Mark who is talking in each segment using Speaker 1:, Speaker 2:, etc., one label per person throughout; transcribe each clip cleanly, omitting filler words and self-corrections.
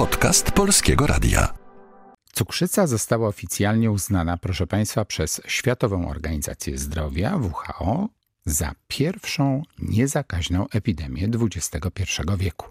Speaker 1: Podcast Polskiego Radia.
Speaker 2: Cukrzyca została oficjalnie uznana, proszę Państwa, przez Światową Organizację Zdrowia, WHO, za pierwszą niezakaźną epidemię XXI wieku.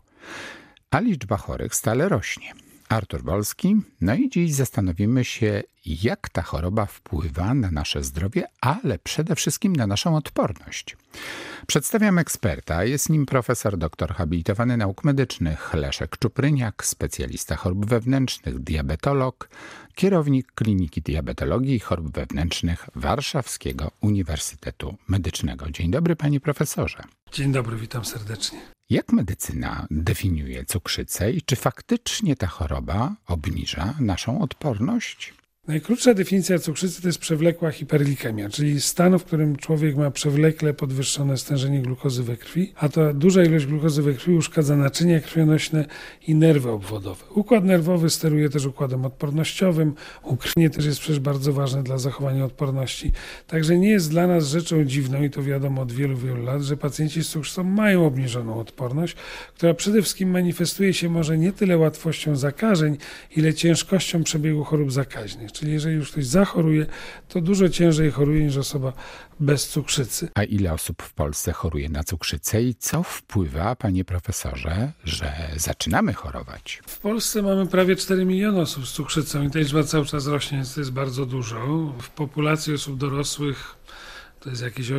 Speaker 2: A liczba chorych stale rośnie. Artur Wolski, no i dziś zastanowimy się, jak ta choroba wpływa na nasze zdrowie, ale przede wszystkim na naszą odporność. Przedstawiam eksperta, jest nim profesor doktor habilitowany nauk medycznych Leszek Czupryniak, specjalista chorób wewnętrznych, diabetolog, kierownik Kliniki Diabetologii i Chorób Wewnętrznych Warszawskiego Uniwersytetu Medycznego. Dzień dobry, panie profesorze.
Speaker 3: Dzień dobry, witam serdecznie.
Speaker 2: Jak medycyna definiuje cukrzycę i czy faktycznie ta choroba obniża naszą odporność?
Speaker 3: Najkrótsza definicja cukrzycy to jest przewlekła hiperglikemia, czyli stan, w którym człowiek ma przewlekle podwyższone stężenie glukozy we krwi, a ta duża ilość glukozy we krwi uszkadza naczynia krwionośne i nerwy obwodowe. Układ nerwowy steruje też układem odpornościowym, ukrwienie też jest przecież bardzo ważne dla zachowania odporności. Także nie jest dla nas rzeczą dziwną, i to wiadomo od wielu, wielu lat, że pacjenci z cukrzycą mają obniżoną odporność, która przede wszystkim manifestuje się może nie tyle łatwością zakażeń, ile ciężkością przebiegu chorób zakaźnych. Czyli jeżeli już ktoś zachoruje, to dużo ciężej choruje niż osoba bez cukrzycy.
Speaker 2: A ile osób w Polsce choruje na cukrzycę i co wpływa, panie profesorze, że zaczynamy chorować?
Speaker 3: W Polsce mamy prawie 4 miliony osób z cukrzycą i ta liczba cały czas rośnie, więc to jest bardzo dużo. W populacji osób dorosłych to jest jakieś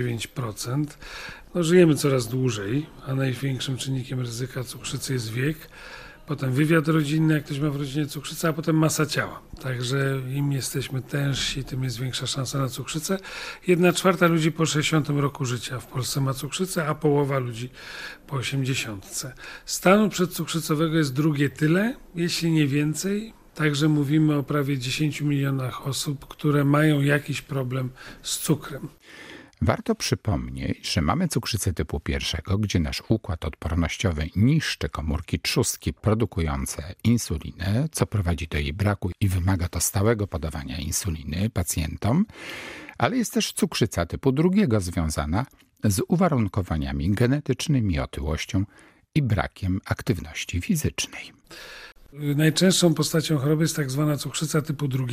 Speaker 3: 8-9%. Żyjemy coraz dłużej, a największym czynnikiem ryzyka cukrzycy jest wiek. Potem wywiad rodzinny, jak ktoś ma w rodzinie cukrzycę, a potem masa ciała. Także im jesteśmy tężsi, tym jest większa szansa na cukrzycę. 1/4 ludzi po 60 roku życia w Polsce ma cukrzycę, a połowa ludzi po 80. Stanu przedcukrzycowego jest drugie tyle, jeśli nie więcej. Także mówimy o prawie 10 milionach osób, które mają jakiś problem z cukrem.
Speaker 2: Warto przypomnieć, że mamy cukrzycę typu 1, gdzie nasz układ odpornościowy niszczy komórki trzustki produkujące insulinę, co prowadzi do jej braku i wymaga to stałego podawania insuliny pacjentom, ale jest też cukrzyca typu 2 związana z uwarunkowaniami genetycznymi, otyłością i brakiem aktywności fizycznej.
Speaker 3: Najczęstszą postacią choroby jest tak zwana cukrzyca typu 2.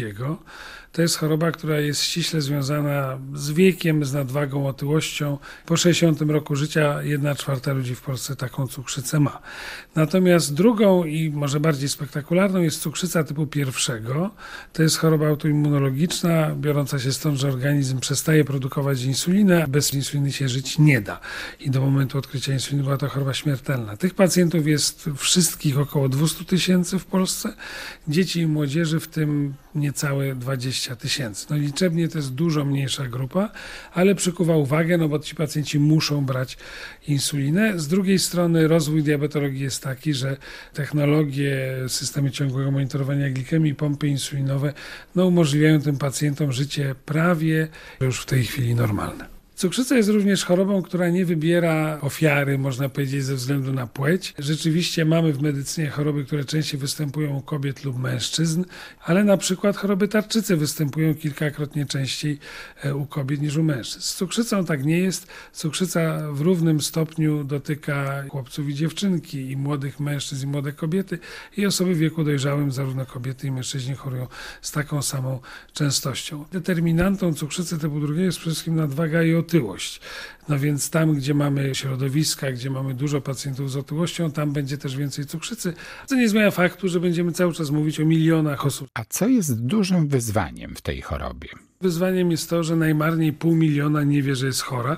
Speaker 3: To jest choroba, która jest ściśle związana z wiekiem, z nadwagą, otyłością. Po 60 roku życia 1/4 ludzi w Polsce taką cukrzycę ma. Natomiast drugą i może bardziej spektakularną jest cukrzyca typu 1. To jest choroba autoimmunologiczna, biorąca się stąd, że organizm przestaje produkować insulinę, a bez insuliny się żyć nie da. I do momentu odkrycia insuliny była to choroba śmiertelna. Tych pacjentów jest wszystkich około 200 000 w Polsce, dzieci i młodzieży w tym niecałe 20 000. Liczebnie to jest dużo mniejsza grupa, ale przykuwa uwagę, bo ci pacjenci muszą brać insulinę. Z drugiej strony rozwój diabetologii jest taki, że technologie, systemy ciągłego monitorowania glikemii, pompy insulinowe umożliwiają tym pacjentom życie prawie już w tej chwili normalne. Cukrzyca jest również chorobą, która nie wybiera ofiary, można powiedzieć, ze względu na płeć. Rzeczywiście mamy w medycynie choroby, które częściej występują u kobiet lub mężczyzn, ale na przykład choroby tarczycy występują kilkakrotnie częściej u kobiet niż u mężczyzn. Z cukrzycą tak nie jest. Cukrzyca w równym stopniu dotyka chłopców i dziewczynki, i młodych mężczyzn, i młode kobiety, i osoby w wieku dojrzałym, zarówno kobiety i mężczyźni chorują z taką samą częstością. Determinantą cukrzycy typu 2 jest przede wszystkim nadwaga i otyłość. Więc tam, gdzie mamy środowiska, gdzie mamy dużo pacjentów z otyłością, tam będzie też więcej cukrzycy. To nie zmienia faktu, że będziemy cały czas mówić o milionach osób.
Speaker 2: A co jest dużym wyzwaniem w tej chorobie?
Speaker 3: Wyzwaniem jest to, że najmarniej 500 000 nie wie, że jest chora,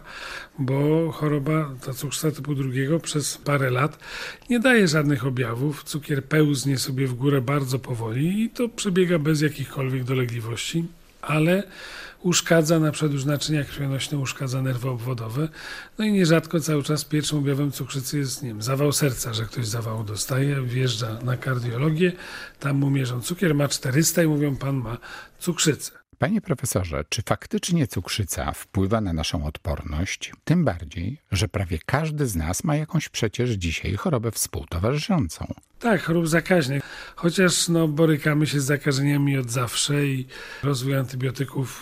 Speaker 3: bo choroba, ta cukrzyca typu 2 przez parę lat nie daje żadnych objawów. Cukier pełznie sobie w górę bardzo powoli i to przebiega bez jakichkolwiek dolegliwości, ale uszkadza na przykład już naczynia krwionośne, uszkadza nerwy obwodowe. I nierzadko cały czas pierwszym objawem cukrzycy jest, zawał serca, że ktoś zawału dostaje, wjeżdża na kardiologię, tam mu mierzą cukier, ma 400 i mówią, pan ma cukrzycę.
Speaker 2: Panie profesorze, czy faktycznie cukrzyca wpływa na naszą odporność? Tym bardziej, że prawie każdy z nas ma jakąś przecież dzisiaj chorobę współtowarzyszącą.
Speaker 3: Tak, chorób zakaźnych. Chociaż borykamy się z zakażeniami od zawsze i rozwój antybiotyków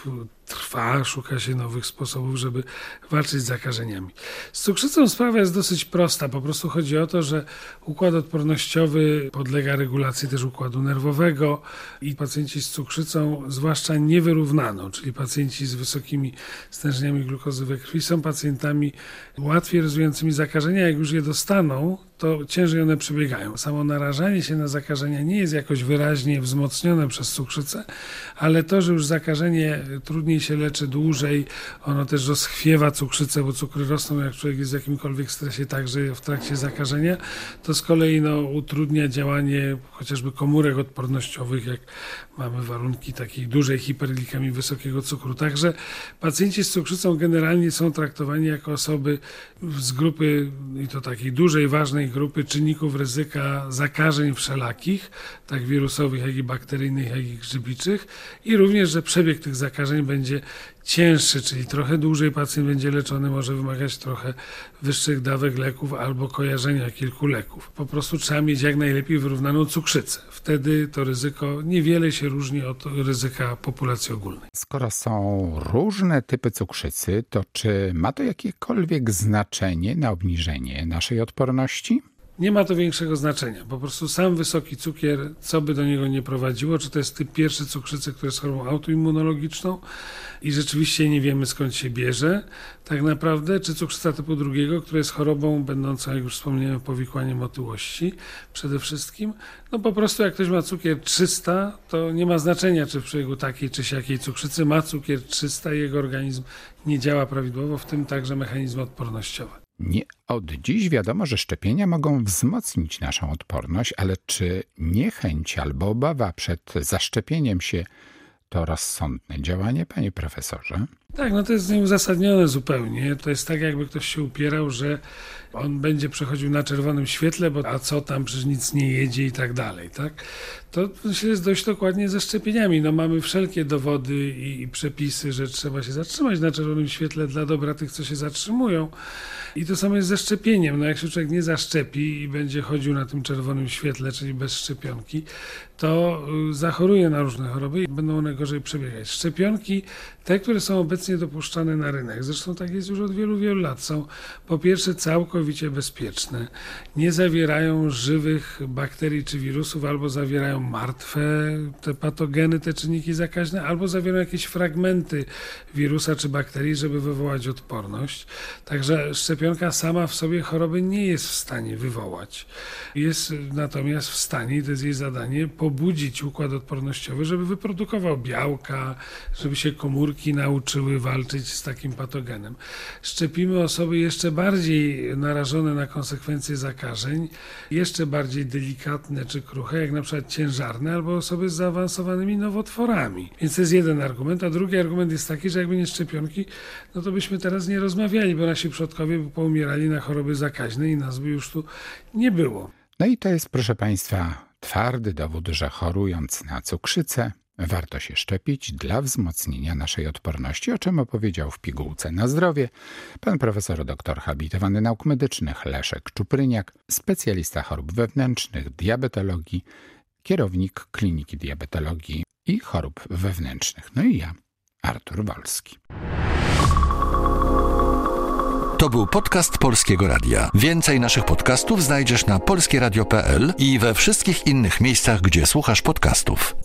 Speaker 3: trwa, szuka się nowych sposobów, żeby walczyć z zakażeniami. Z cukrzycą sprawa jest dosyć prosta. Po prostu chodzi o to, że układ odpornościowy podlega regulacji też układu nerwowego i pacjenci z cukrzycą, zwłaszcza niewyrównaną, czyli pacjenci z wysokimi stężeniami glukozy we krwi, są pacjentami łatwiej rozwijającymi zakażenia. Jak już je dostaną, to ciężej one przebiegają. Samo narażanie się na zakażenia nie jest jakoś wyraźnie wzmocnione przez cukrzycę, ale to, że już zakażenie trudniej się leczy dłużej, ono też rozchwiewa cukrzycę, bo cukry rosną, jak człowiek jest w jakimkolwiek stresie, także w trakcie zakażenia, to z kolei utrudnia działanie chociażby komórek odpornościowych, jak mamy warunki takiej dużej hiperglikemii, wysokiego cukru. Także pacjenci z cukrzycą generalnie są traktowani jako osoby z grupy, i to takiej dużej, ważnej grupy czynników ryzyka zakażeń wszelakich, tak wirusowych, jak i bakteryjnych, jak i grzybiczych, i również, że przebieg tych zakażeń będzie cięższy, czyli trochę dłużej pacjent będzie leczony, może wymagać trochę wyższych dawek leków albo kojarzenia kilku leków. Po prostu trzeba mieć jak najlepiej wyrównaną cukrzycę. Wtedy to ryzyko niewiele się różni od ryzyka populacji ogólnej.
Speaker 2: Skoro są różne typy cukrzycy, to czy ma to jakiekolwiek znaczenie na obniżenie naszej odporności?
Speaker 3: Nie ma to większego znaczenia. Po prostu sam wysoki cukier, co by do niego nie prowadziło, czy to jest typ pierwszy cukrzycy, który jest chorobą autoimmunologiczną i rzeczywiście nie wiemy, skąd się bierze tak naprawdę, czy cukrzyca typu drugiego, która jest chorobą będącą, jak już wspomniałem, powikłaniem otyłości przede wszystkim. Po prostu jak ktoś ma cukier 300, to nie ma znaczenia, czy w przebiegu takiej czy siakiej cukrzycy ma cukier 300 i jego organizm nie działa prawidłowo, w tym także mechanizmy odpornościowe.
Speaker 2: Nie od dziś wiadomo, że szczepienia mogą wzmocnić naszą odporność, ale czy niechęć albo obawa przed zaszczepieniem się to rozsądne działanie, panie profesorze?
Speaker 3: Tak, to jest nieuzasadnione zupełnie. To jest tak, jakby ktoś się upierał, że on będzie przechodził na czerwonym świetle, a co tam, przecież nic nie jedzie i tak dalej, tak? To jest dość dokładnie ze szczepieniami. Mamy wszelkie dowody i przepisy, że trzeba się zatrzymać na czerwonym świetle dla dobra tych, co się zatrzymują. I to samo jest ze szczepieniem. Jak się człowiek nie zaszczepi i będzie chodził na tym czerwonym świetle, czyli bez szczepionki, to zachoruje na różne choroby i będą one gorzej przebiegać. Szczepionki, te, które są obecnie dopuszczane na rynek, zresztą tak jest już od wielu, wielu lat, są po pierwsze całkowicie bezpieczne, nie zawierają żywych bakterii czy wirusów, albo zawierają martwe te patogeny, te czynniki zakaźne, albo zawierają jakieś fragmenty wirusa czy bakterii, żeby wywołać odporność. Także szczepionka sama w sobie choroby nie jest w stanie wywołać. Jest natomiast w stanie, i to jest jej zadanie, pobudzić układ odpornościowy, żeby wyprodukował białka, żeby się komórki nauczyły walczyć z takim patogenem. Szczepimy osoby jeszcze bardziej narażone na konsekwencje zakażeń, jeszcze bardziej delikatne czy kruche, jak na przykład ciężarne, albo osoby z zaawansowanymi nowotworami. Więc to jest jeden argument, a drugi argument jest taki, że jakby nie szczepionki, to byśmy teraz nie rozmawiali, bo nasi przodkowie by poumierali na choroby zakaźne i nas by już tu nie było.
Speaker 2: I to jest, proszę państwa, twardy dowód, że chorując na cukrzycę warto się szczepić dla wzmocnienia naszej odporności, o czym opowiedział w pigułce na zdrowie pan profesor doktor habilitowany nauk medycznych Leszek Czupryniak, specjalista chorób wewnętrznych, diabetologii, kierownik Kliniki Diabetologii i Chorób Wewnętrznych. I ja, Artur Wolski.
Speaker 1: To był podcast Polskiego Radia. Więcej naszych podcastów znajdziesz na polskieradio.pl i we wszystkich innych miejscach, gdzie słuchasz podcastów.